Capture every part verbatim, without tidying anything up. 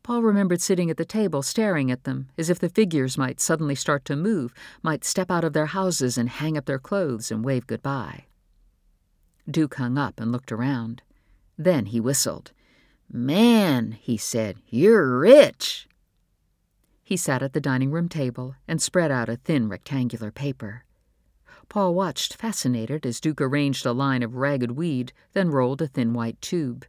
Paul remembered sitting at the table staring at them, as if the figures might suddenly start to move, might step out of their houses and hang up their clothes and wave goodbye. Duke hung up and looked around. Then he whistled. "Man," he said, "you're rich." He sat at the dining room table and spread out a thin rectangular paper. Paul watched, fascinated, as Duke arranged a line of ragged weed, then rolled a thin white tube.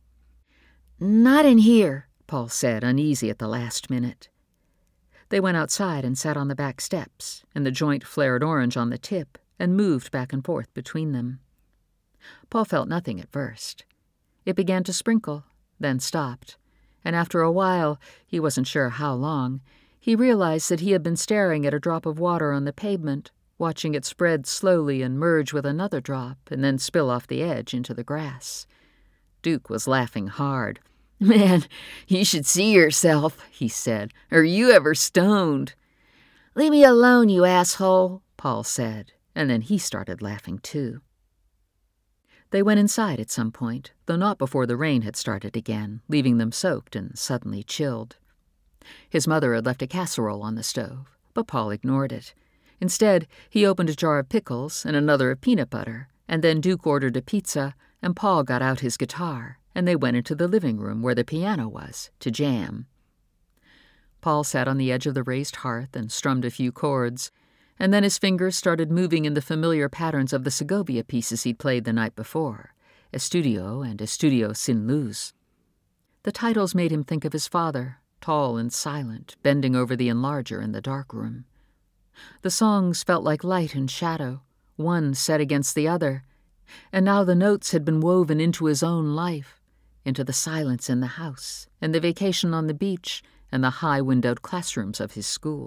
"Not in here," Paul said, uneasy at the last minute. They went outside and sat on the back steps, and the joint flared orange on the tip and moved back and forth between them. Paul felt nothing at first. It began to sprinkle, then stopped, and after a while, he wasn't sure how long, he realized that he had been staring at a drop of water on the pavement, watching it spread slowly and merge with another drop and then spill off the edge into the grass. Duke was laughing hard. "Man, you should see yourself," he said. "Are you ever stoned?" "Leave me alone, you asshole," Paul said, and then he started laughing too. They went inside at some point, though not before the rain had started again, leaving them soaked and suddenly chilled. His mother had left a casserole on the stove, but Paul ignored it. Instead, he opened a jar of pickles and another of peanut butter, and then Duke ordered a pizza, and Paul got out his guitar, and they went into the living room where the piano was, to jam. Paul sat on the edge of the raised hearth and strummed a few chords, and then his fingers started moving in the familiar patterns of the Segovia pieces he'd played the night before, Estudio and Estudio sin luz. The titles made him think of his father, tall and silent, bending over the enlarger in the darkroom. The songs felt like light and shadow, one set against the other, and now the notes had been woven into his own life, into the silence in the house, and the vacation on the beach, and the high-windowed classrooms of his school.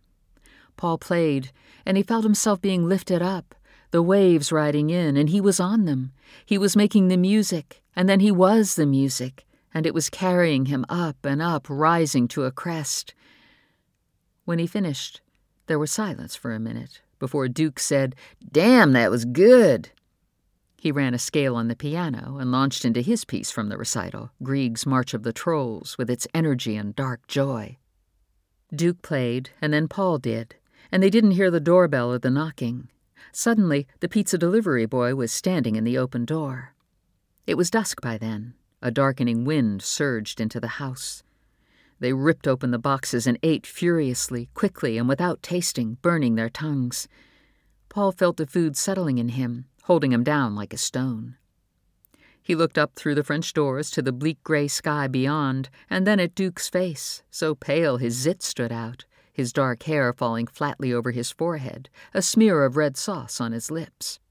Paul played, and he felt himself being lifted up, the waves riding in, and he was on them. He was making the music, and then he was the music, and it was carrying him up and up, rising to a crest. When he finished, there was silence for a minute, before Duke said, "Damn, that was good." He ran a scale on the piano and launched into his piece from the recital, Grieg's March of the Trolls, with its energy and dark joy. Duke played, and then Paul did, and they didn't hear the doorbell or the knocking. Suddenly, the pizza delivery boy was standing in the open door. It was dusk by then. A darkening wind surged into the house. They ripped open the boxes and ate furiously, quickly, and without tasting, burning their tongues. Paul felt the food settling in him, holding him down like a stone. He looked up through the French doors to the bleak gray sky beyond, and then at Duke's face, so pale his zit stood out, his dark hair falling flatly over his forehead, a smear of red sauce on his lips.